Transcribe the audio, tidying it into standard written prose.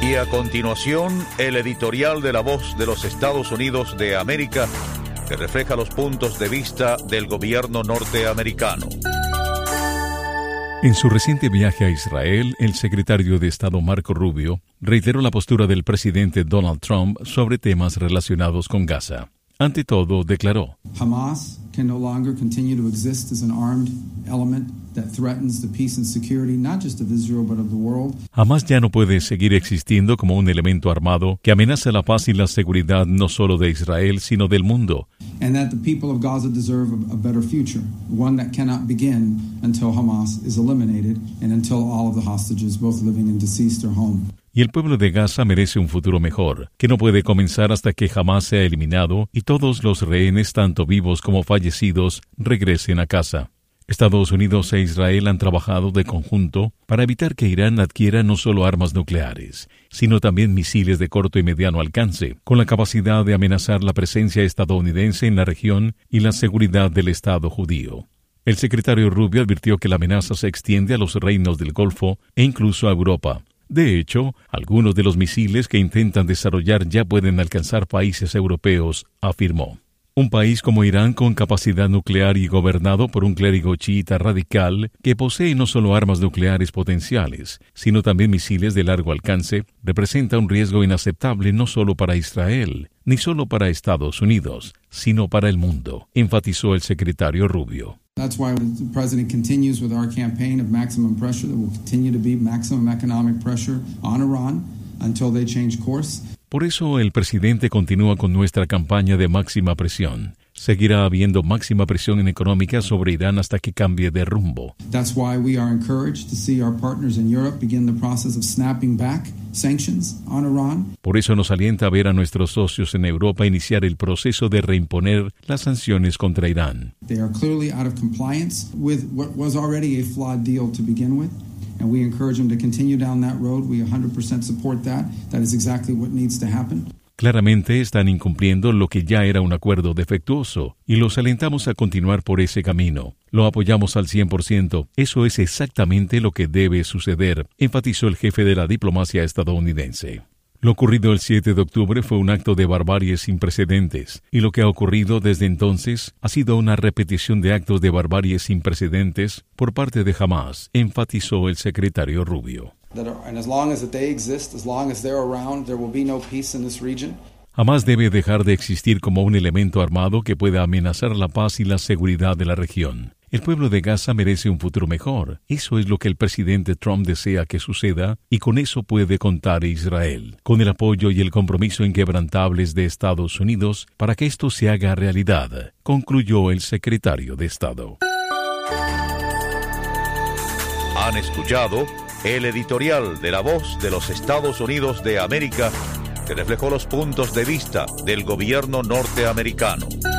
Y a continuación, el editorial de La Voz de los Estados Unidos de América, que refleja los puntos de vista del gobierno norteamericano. En su reciente viaje a Israel, el secretario de Estado Marco Rubio reiteró la postura del presidente Donald Trump sobre temas relacionados con Gaza. Ante todo, declaró: Hamas can no longer continue to exist as an armed element that threatens the peace and security not just of Israel but of the world. Hamas ya no puede seguir existiendo como un elemento armado que amenaza la paz y la seguridad no solo de Israel, sino del mundo. And that the people of Gaza deserve a better future, one that cannot begin until Hamas is eliminated and until all of the hostages, both living and deceased, are home. Y el pueblo de Gaza merece un futuro mejor, que no puede comenzar hasta que Hamas sea eliminado y todos los rehenes, tanto vivos como fallecidos, regresen a casa. Estados Unidos e Israel han trabajado de conjunto para evitar que Irán adquiera no solo armas nucleares, sino también misiles de corto y mediano alcance, con la capacidad de amenazar la presencia estadounidense en la región y la seguridad del Estado judío. El secretario Rubio advirtió que la amenaza se extiende a los reinos del Golfo e incluso a Europa. De hecho, algunos de los misiles que intentan desarrollar ya pueden alcanzar países europeos, afirmó. Un país como Irán, con capacidad nuclear y gobernado por un clérigo chiita radical que posee no solo armas nucleares potenciales, sino también misiles de largo alcance, representa un riesgo inaceptable no solo para Israel, ni solo para Estados Unidos, sino para el mundo, enfatizó el secretario Rubio. That's why the president continues with our campaign of maximum pressure. There will continue to be maximum economic pressure on Iran until they change course. Por eso el presidente continúa con nuestra campaña de máxima presión. Seguirá habiendo máxima presión económica sobre Irán hasta que cambie de rumbo. That's why we are encouraged to see our partners in Europe begin the process of snapping back sanctions on Iran. Por eso nos alienta a ver a nuestros socios en Europa iniciar el proceso de reimponer las sanciones contra Irán. They are clearly out of compliance with what was already a flawed deal to begin with. And we encourage them to continue down that road. We 100% support that. That is exactly what needs to happen. Claramente están incumpliendo lo que ya era un acuerdo defectuoso y los alentamos a continuar por ese camino. Lo apoyamos al 100%. Eso es exactamente lo que debe suceder, enfatizó el jefe de la diplomacia estadounidense. Lo ocurrido el 7 de octubre fue un acto de barbarie sin precedentes, y lo que ha ocurrido desde entonces ha sido una repetición de actos de barbarie sin precedentes por parte de Hamas, enfatizó el secretario Rubio. Hamas debe dejar de existir como un elemento armado que pueda amenazar la paz y la seguridad de la región. El pueblo de Gaza merece un futuro mejor. Eso es lo que el presidente Trump desea que suceda, y con eso puede contar Israel, con el apoyo y el compromiso inquebrantables de Estados Unidos para que esto se haga realidad, concluyó el secretario de Estado. Han escuchado el editorial de La Voz de los Estados Unidos de América, que reflejó los puntos de vista del gobierno norteamericano.